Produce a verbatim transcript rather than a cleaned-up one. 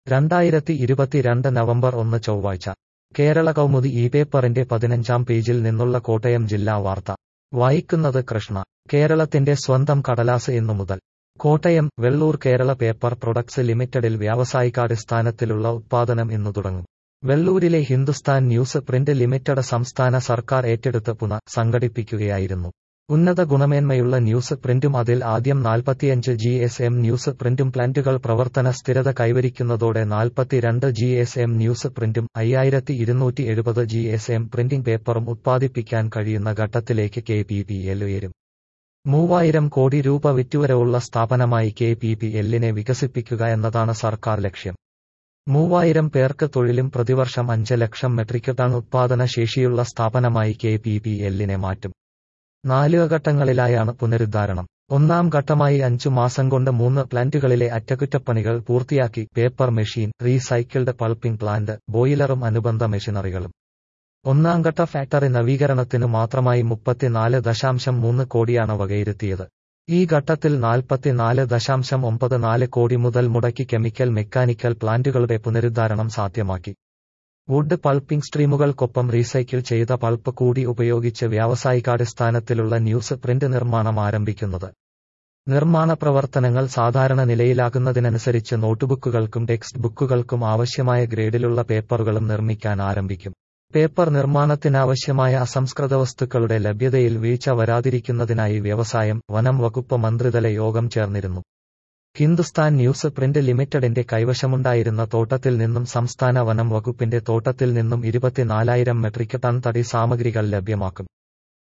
രണ്ടായിരത്തി ഇരുപത്തിരണ്ട് നവംബർ ഒന്ന് ചൊവ്വാഴ്ച കേരള കൗമുദി ഈ പേപ്പറിന്റെ പതിനഞ്ചാം പേജിൽ നിന്നുള്ള കോട്ടയം ജില്ലാ വാർത്ത വായിക്കുന്നത് കൃഷ്ണ. കേരളത്തിന്റെ സ്വന്തം കടലാസ് ഇന്നു മുതൽ. കോട്ടയം. വെള്ളൂർ കേരള പേപ്പർ പ്രൊഡക്ട്സ് ലിമിറ്റഡിൽ വ്യാവസായികാടിസ്ഥാനത്തിലുള്ള ഉത്പാദനം ഇന്നു തുടങ്ങും. വെള്ളൂരിലെ ഹിന്ദുസ്ഥാൻ ന്യൂസ് പ്രിന്റ് ലിമിറ്റഡ് സംസ്ഥാന സർക്കാർ ഏറ്റെടുത്ത് പുനഃ സംഘടിപ്പിക്കുകയായിരുന്നു. ഉന്നത ഗുണമേന്മയുള്ള ന്യൂസ് പ്രിന്റും അതിൽ ആദ്യം നാൽപ്പത്തിയഞ്ച് ജി എസ് എം ന്യൂസ് പ്രിന്റും പ്ലാന്റുകൾ പ്രവർത്തന സ്ഥിരത കൈവരിക്കുന്നതോടെ നാൽപ്പത്തിരണ്ട് ജി എസ് എം ന്യൂസ് പ്രിന്റും അയ്യായിരത്തി ഇരുന്നൂറ്റി എഴുപത് ജി എസ് എം പ്രിന്റിംഗ് പേപ്പറും ഉത്പാദിപ്പിക്കാൻ കഴിയുന്ന ഘട്ടത്തിലേക്ക് കെ പി പി എൽ ഉയരും. മൂവായിരം കോടി രൂപ വിറ്റുവരവുള്ള സ്ഥാപനമായി കെ പി പി എല്ലിനെ വികസിപ്പിക്കുക എന്നതാണ് സർക്കാർ ലക്ഷ്യം. മൂവായിരം പേർക്ക് തൊഴിലും പ്രതിവർഷം അഞ്ച് ലക്ഷം മെട്രിക് ടൺ ഉത്പാദന ശേഷിയുള്ള സ്ഥാപനമായി കെ പി പി എല്ലിനെ മാറ്റും. നാല് ഘട്ടങ്ങളിലായാണ് പുനരുദ്ധാരണം. ഒന്നാം ഘട്ടമായി അഞ്ചു മാസം കൊണ്ട് മൂന്ന് പ്ലാന്റുകളിലെ അറ്റകുറ്റപ്പണികൾ പൂർത്തിയാക്കി paper machine, recycled pulping plant, ബോയിലറും അനുബന്ധ മെഷീനറികളും. ഒന്നാം ഘട്ട ഫാക്ടറി നവീകരണത്തിനു മാത്രമായി മുപ്പത്തിനാല് ദശാംശം മൂന്ന് കോടിയാണ് വകയിരുത്തിയത്. ഈ ഘട്ടത്തിൽ നാൽപ്പത്തിനാല് ദശാംശം ഒമ്പത് നാല് കോടി മുതൽ മുടക്കി കെമിക്കൽ മെക്കാനിക്കൽ പ്ലാന്റുകളുടെ പുനരുദ്ധാരണം സാധ്യമാക്കി. വുഡ് പൾപ്പിംഗ് സ്ട്രീമുകൾക്കൊപ്പം റീസൈക്കിൾ ചെയ്ത പൾപ്പ് കൂടി ഉപയോഗിച്ച് വ്യാവസായികാടിസ്ഥാനത്തിലുള്ള ന്യൂസ് പ്രിന്റ് നിർമ്മാണം ആരംഭിക്കുന്നത്. നിർമ്മാണ പ്രവർത്തനങ്ങൾ സാധാരണ നിലയിലാകുന്നതിനനുസരിച്ച് നോട്ട്ബുക്കുകൾക്കും ടെക്സ്റ്റ് ബുക്കുകൾക്കും ആവശ്യമായ ഗ്രേഡിലുള്ള പേപ്പറുകളും നിർമ്മിക്കാൻ ആരംഭിക്കും. പേപ്പർ നിർമ്മാണത്തിനാവശ്യമായ അസംസ്കൃത വസ്തുക്കളുടെ ലഭ്യതയിൽ വീഴ്ച വരാതിരിക്കുന്നതിനായി വ്യവസായം, വനം വകുപ്പ് മന്ത്രിതല യോഗം ചേർന്നിരുന്നു. ഹിന്ദുസ്ഥാൻ ന്യൂസ് പ്രിന്റ് ലിമിറ്റഡിന്റെ കൈവശമുണ്ടായിരുന്ന തോട്ടത്തിൽ നിന്നും സംസ്ഥാന വനം വകുപ്പിന്റെ തോട്ടത്തിൽ നിന്നും ഇരുപത്തിനാലായിരം മെട്രിക് ടൺ തടി സാമഗ്രികൾ ലഭ്യമാക്കും.